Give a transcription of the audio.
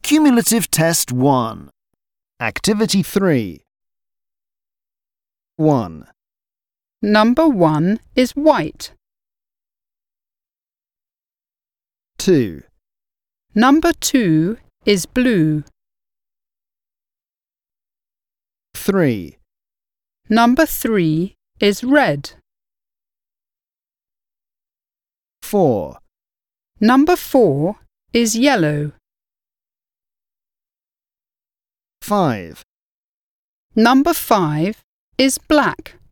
Cumulative Test 1. Activity 3. 1. Number 1 is white. 2. Number 2 is blue. 3. Number 3 is red. 4. Number 4 is yellow. 5. Number 5 is black.